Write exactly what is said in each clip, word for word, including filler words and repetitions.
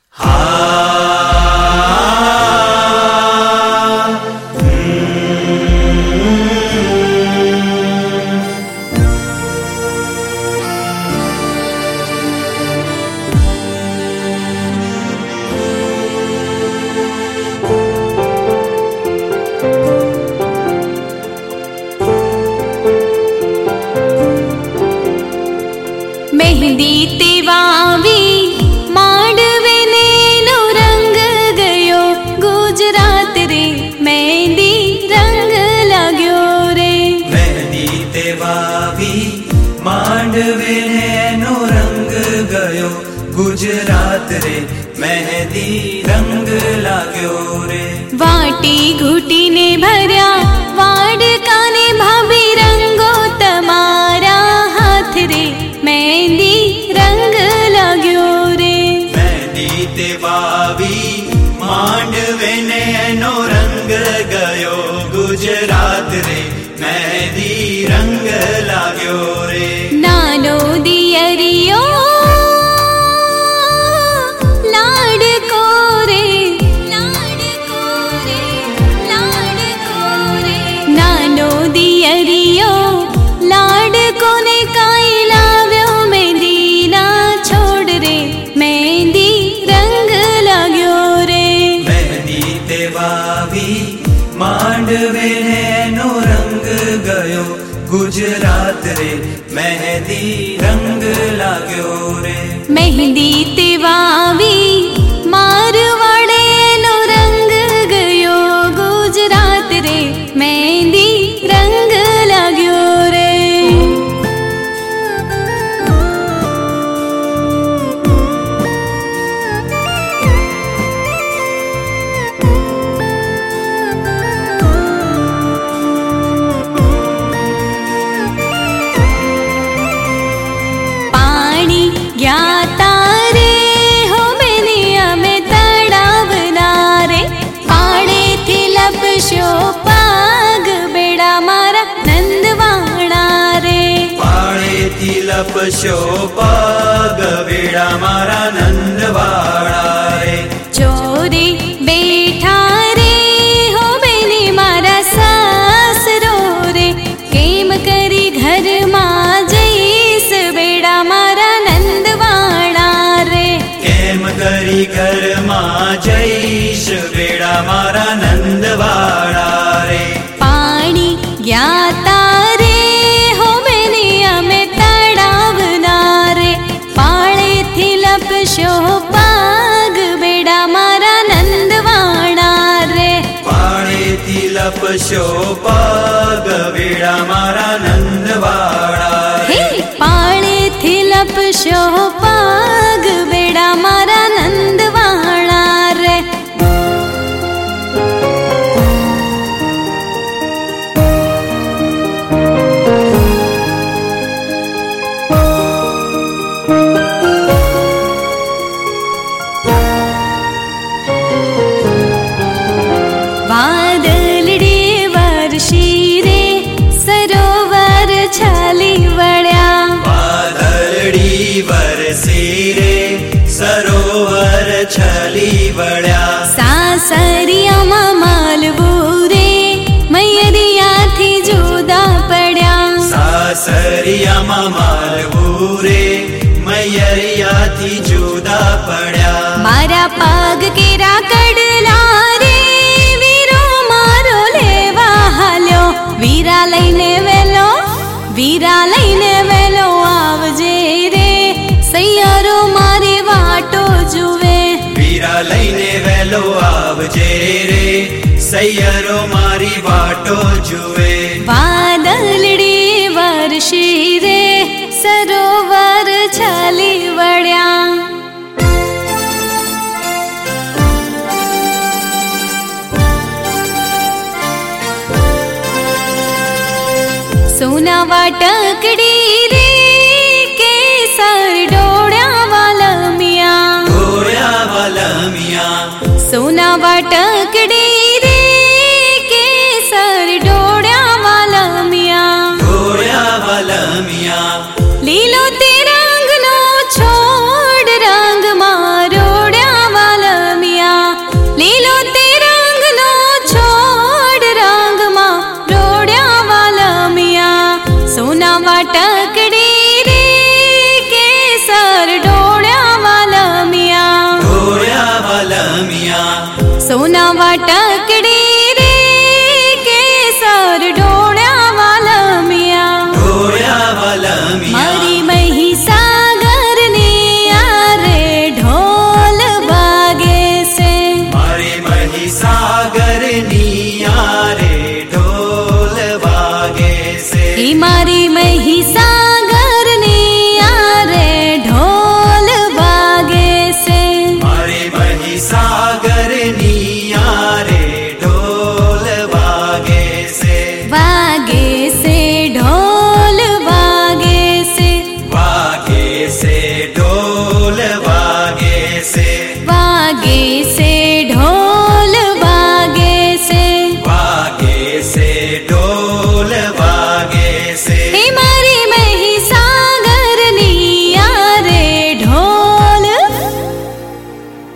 Mehndi तेवावी Mandve no रंग गयो गुजरात रे मेहंदी रंग लाग्यो रे। मेहंदी तेवावी मांडवे नो रंग गयो गुजरात रे मेहंदी रंग लाग्यो रे। वाटी घूटी ने भर्या वाडका ने भाभी रंगो तमारा हाथ रे मेहंदी रंग लाग्यो रे। मेहंदी तेवावी मांडवे नो रंग गयो गुजरात रे मेहंदी रंग लाग्यो रे। नानो दियरियो लाडको रे लाडको रे लाडको रे। नानो दियरियो लाडको ने काई लाव्यो मेहंदी ना छोड़ रे मेहंदी रंग लाग्यो रे। मेहंदी तेवावी मांडवे नो रंग गयो गुजरात रे मेहंदी रंग लाग्यो रे। मेहंदी तेवावी मारवाड़े नो रंग गयो गुजरात रे मेहंदी रंग लाग्यो रे। पानी ज्ञाता रे हो बेनिया में तड़ावना रे। पाड़े थी लपशो पाग बेड़ा मारा नंदवाणा रे। पाड़े थी लपशो पाग बेड़ा मारा नंदवाड़ा रे। चोरी बैठा रे हो बेनी मारा सासरो रे। केम करी घर मां जईस बेड़ा मारा नंदवाणा रे। केम करी घर मां जईस बेड़ा मारा नंदवाड़ा रे। पानी ज्ञाता रे हो बेनिया में तड़ावना रे। पाड़े थी लपशो पाग बेड़ा मारा नंदवाणा रे। पाड़े थी लपशो पाग बेड़ा मारा नंदवाड़ा रे। हे पाड़े थी लपशो पाग बेड़ा मारा नंदवाणा रे। वादलड़ी वर्षी रे सरोवर छाली वड़्या। वादलड़ी वर्षी रे सरोवर छली वड़्या। सासरिया मां मालवू रे मैयरिया थी जुदा पड़्या। सासरिया मां मालवू रे मैयरिया थी जुदा पड़्या। मारा पाग केरा कड़ला रे वीरो मारो लेवा हाल्यो। वीरा लईने वेलो वीरा लईने वेलो आवजे रे सैयारो मारी वाटो जुवे। वीरा लईने वेलो आवजे रे सैयारो मारी वाटो जुवे। वादलड़ी वर्षी रे सरोवर छाली वड़्या। सोना वाटकड़ी रे केसर डोड़्या वाला मिया। डोड़्या वाला मिया। सोना वाटकड़ी रे केसर डोड़्या वाला मिया। डोड़्या वाला मिया। लीलो ते रंग नो छोड़ रंग मारोड़्या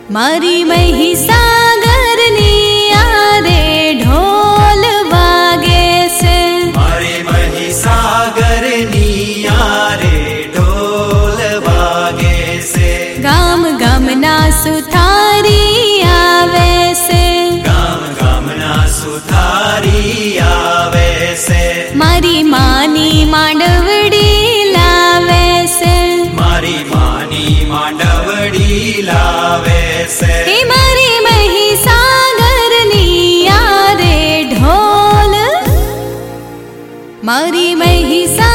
मारी महिसागरनी आरे ढोल वागे से, मारी महिसागरनी आरे ढोल वागे से। गाम गामना सुथारी आवे से, गाम गामना सुथारी आवे से। मारी मानी मांडवड़ी लावे से, मारी मानी मांडवड़ी लावे से। हे मारी महिसागरनी आरे ढोल, मारी महिसा